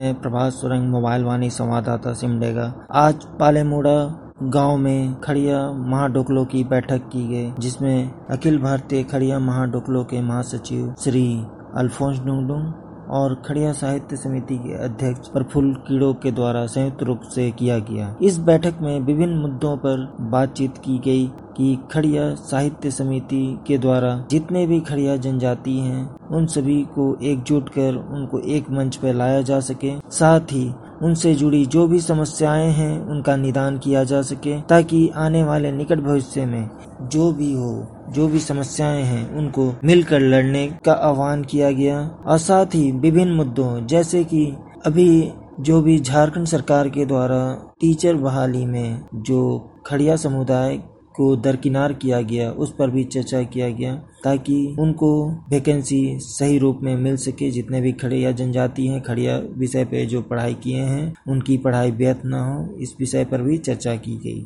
प्रभात सुरंग मोबाइल वाणी संवाददाता सिमडेगा। आज पालेमुड़ा गांव में खड़िया महाडोकलों की बैठक की गई, जिसमें अखिल भारतीय खड़िया महाडोकलों के महासचिव श्री अल्फोंस डुंगडुंग और खड़िया साहित्य समिति के अध्यक्ष प्रफुल्ल कीड़ो के द्वारा संयुक्त रूप से किया गया। इस बैठक में विभिन्न मुद्दों पर बातचीत की गई कि खड़िया साहित्य समिति के द्वारा जितने भी खड़िया जनजाति हैं उन सभी को एकजुट कर उनको एक मंच पर लाया जा सके, साथ ही उनसे जुड़ी जो भी समस्याएं हैं उनका निदान किया जा सके, ताकि आने वाले निकट भविष्य में जो भी समस्याएं हैं उनको मिलकर लड़ने का आह्वान किया गया। और साथ ही विभिन्न मुद्दों जैसे कि अभी जो भी झारखंड सरकार के द्वारा टीचर बहाली में जो खड़िया समुदाय को दरकिनार किया गया उस पर भी चर्चा किया गया, ताकि उनको वैकेंसी सही रूप में मिल सके। जितने भी खड़िया जनजाति हैं खड़िया विषय पे जो पढ़ाई किए हैं उनकी पढ़ाई व्यर्थ न हो, इस विषय पर भी चर्चा की गई।